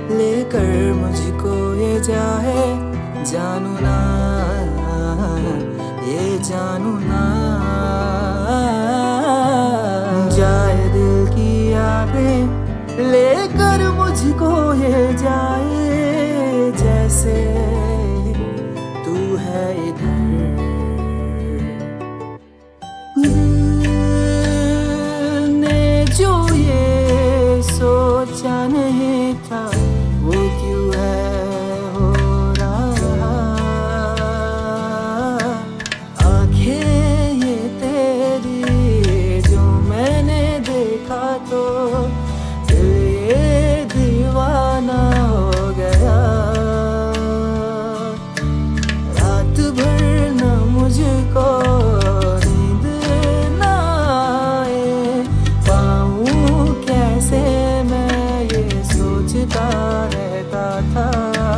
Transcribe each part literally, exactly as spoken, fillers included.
लेकर मुझको ये जाए जानू ना, ये जानू ना। जाए दिल की यादें लेकर मुझको ये जाए, जैसे तू है इधर। दिल ने जो ये सोचा नहीं था वो क्यों है हो रहा। आंखें ये तेरी जो मैंने देखा तो दिल ये दीवाना हो गया। रात भर न मुझको नींद ना आए, पाऊं कैसे मैं ये सोचता रहता था।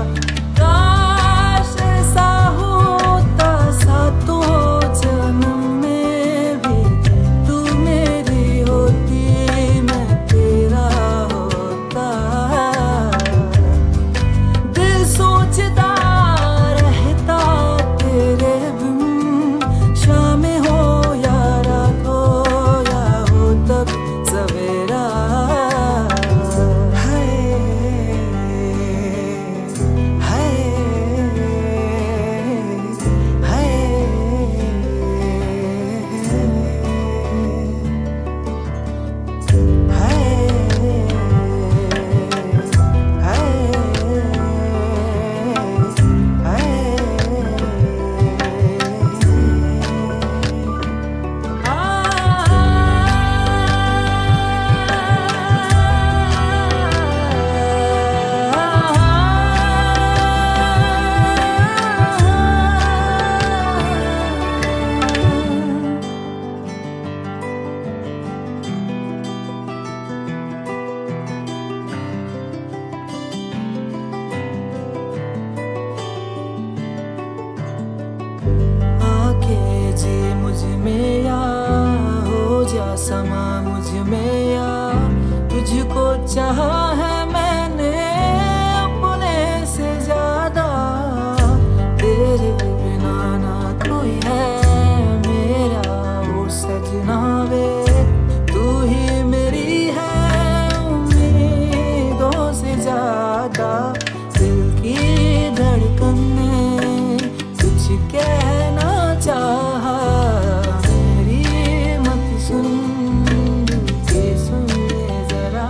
काश ऐसा होता सातों जन्म में भी तू मेरी होती, मैं तेरा होता। दिल सोचता रहता तेरे बिन, शाम हो या रात हो या हो तब सवेरा। हाय हाय हाय आके जी मुझ में या हो जा समा मुझ में, या तुझको चाहा है मैंने अपने से ज्यादा। तेरे बिना ना कोई है मेरा वो सजना वे, तू ही मेरी है उम्मीदों से ज्यादा। दिल की धड़कन ने कुछ कहना चाहा, मेरी मत सुन दिल की सुन ले जरा।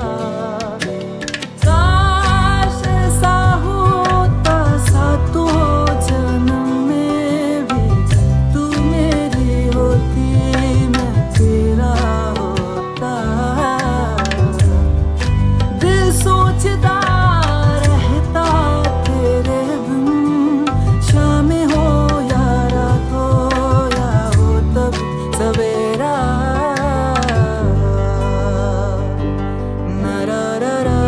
काश ऐसा होता सातों जन्म में भी तू मेरी होती, मैं तेरा होता। दिल सोचता रहता तेरे बिन, शाम हो या रात हो या हो तब सवेरा। नरा रा रा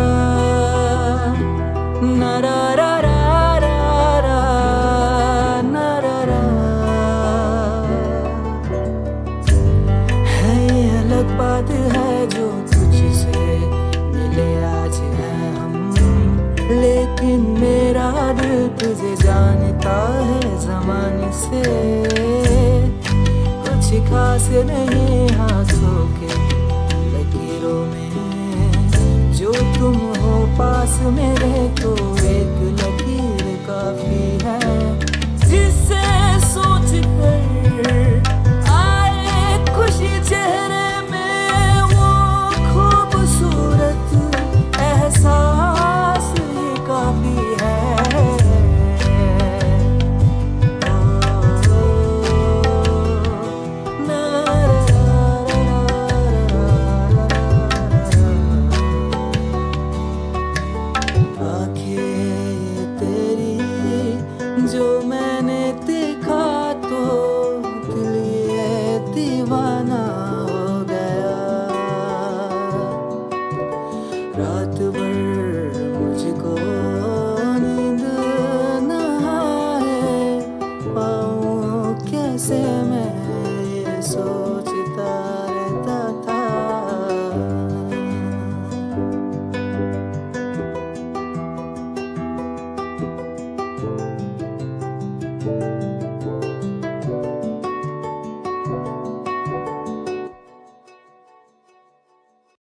नरा रा रा रा रा नरा रा। है ये अलग बात है जो तुझसे मिले आज है हम, लेकिन मेरा दिल तुझे जानता है ज़माने से। कुछ खास नहीं हाथों के लकीरों में, जो तुम हो पास मेरे तो एक लकीर काफी है। जिससे सोच कर आए खुशी चेहरे में, वो खूबसूरत एहसास ही काफी है। आंखें तेरी जो मैं